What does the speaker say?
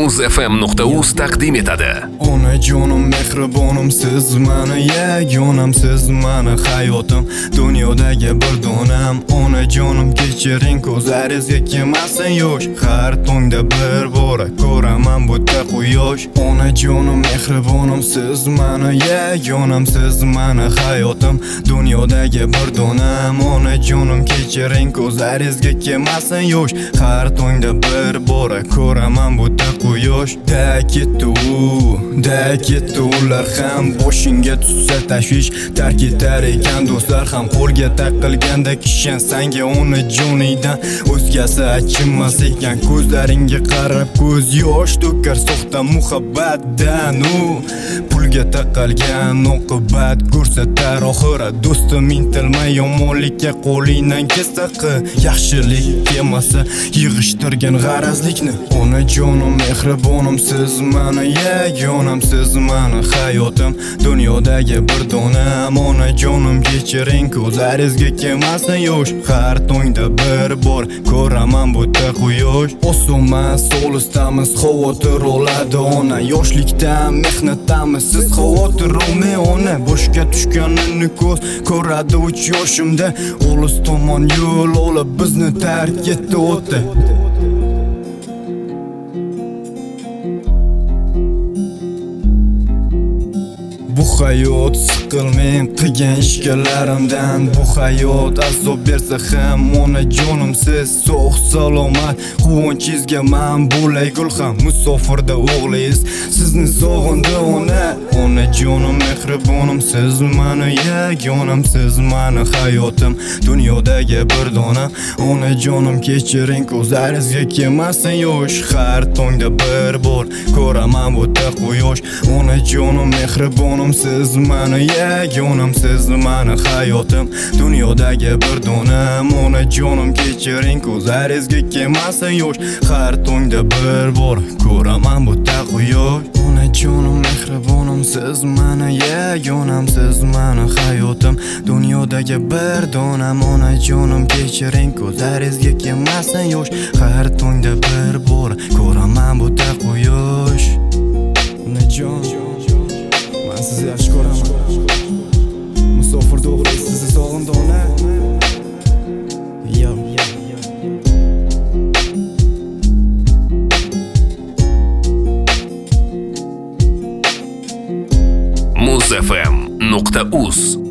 muzfm.uz taqdim etadi. Onajonim mehribonim, siz mani yagonam, siz mani hayotim, dunyodagi bir donam. Onajonim kechiring, ko'zlaringizga kelmasin yosh, har tongda bir bora ko'raman bu quyosh. Onajonim mehribonim, siz mani yagonam, siz mani hayotim, dunyodagi bir donam. Onajonim kechiring, ko'zlaringizga kelmasin yosh, har tongda bir bora ko'raman bu quyosh. Da ketdi ular ham, boshingga tushsa tashvish, tark etar ekan do'stlar ham. Qo'lga taqilganda kishan sanga onajoningdan o'zgasi achinmas ekan. Ko'zlaringga qarab ko'z yosh to'kar soxta muhabbatdan. Pulga taqalgan oqibat ko'rsatar oxirat. Do'stim intilmay yomonlikka qo'lingdan kelsa yaxshilik kelmasa yig'ishtirgan g'arazlikni. Onajonim mehribonim, siz mani yagonam, siz mani hayotim, dunyodagi bir donam. Onajonim kechiring, ko'zlaringizga kelmasin yosh, har tongda bir bor ko'raman bu quyosh. Osonmas, olisdamiz, xavotir oladi ona, yoshlikdan mehnatdamiz, siz xavotir olmay ona. Boshga tushganini ko'z ko'radi 3 yoshimda, olis tomon yo'l olib bizni tark etdi o'tdi. Bu hayot siqilmen qilgan ishkalarimdan, bu hayot azob bersa ham onajonim siz sog' salomat, quvonchingizga men bo'lay gulxan. Musofirda o'g'lingiz sizni sog'indi ona. Onajonim mehribonim, siz mani yagonam, siz mani hayotim, dunyodagi bir dona. Onajonim kechiring, ko'zlaringizga kelmasin yosh, har tongda bir bor ko'raman bu quyosh. Onajonim mehribonim, siz mani yagonam, siz mani hayotim, dunyodagi bir donam. Onajonim kechiring, ko'zlaringizga kelmasin yosh, har tongda bir bor ko'raman bu quyosh. Onajonim mehribonim, siz mani yagonam, siz mani hayotim, dunyodagi bir donam. Onajonim kechiring, ko'zlaringizga kelmasin yosh, har tongda bir bor ko'raman bu quyosh. Onajon, men sizni yaxshi ko'raman. Musofirda o'g'lingiz sizni sog'indi ona. muzfm.uz